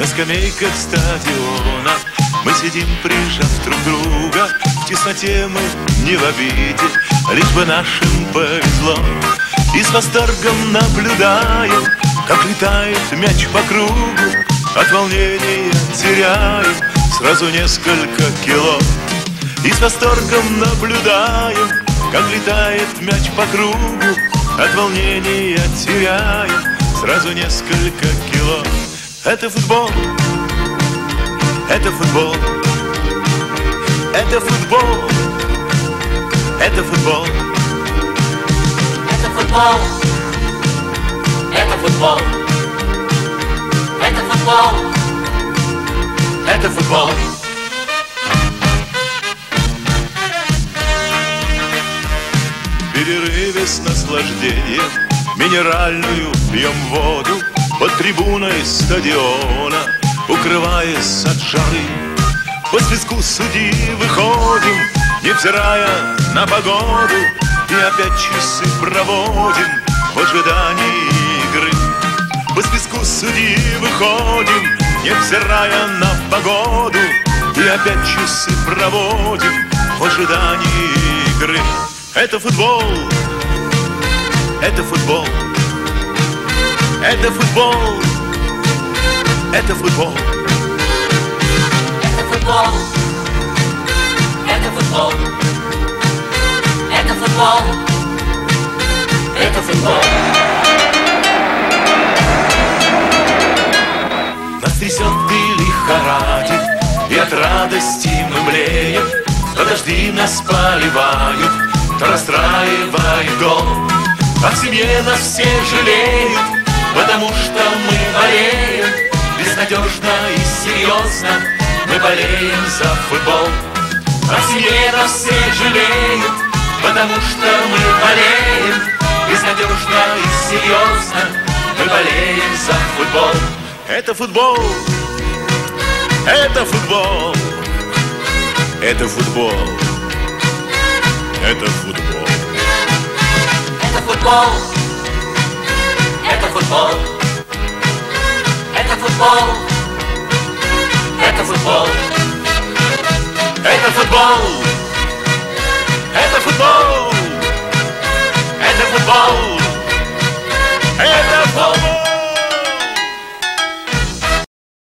На скамейках стадиона мы сидим, прижав друг друга. В тесноте мы не в обиде, лишь бы нашим повезло. И с восторгом наблюдаем, как летает мяч по кругу. От волнения теряем сразу несколько кило. И с восторгом наблюдаем, как летает мяч по кругу. От волнения теряем сразу несколько кило. Это футбол, это футбол, это футбол, это футбол, это футбол, это футбол, это футбол, это футбол. В перерыве с наслаждением минеральную пьем воду под трибуной стадиона, укрываясь от жары. По свистку судьи выходим, невзирая на погоду, и опять часы проводим в ожидании игры. По свистку судьи выходим, невзирая на погоду, и опять часы проводим в ожидании игры. Это футбол, это футбол, это футбол, это футбол, это футбол, это футбол, это футбол, это футбол. Нас трясет и лихорадит, и от радости мы млеем. То дожди нас поливают, то расстраивает гол. А в семье нас все жалеют, потому что мы болеем. Безнадежно и серьезно мы болеем за футбол. А в семье нас все жалеют, потому что мы болеем. Безнадежно и серьезно мы болеем за футбол. Это футбол, это футбол, это футбол, это футбол. Это футбол, это футбол, это футбол, это футбол, Это футбол, это футбол, это футбол, это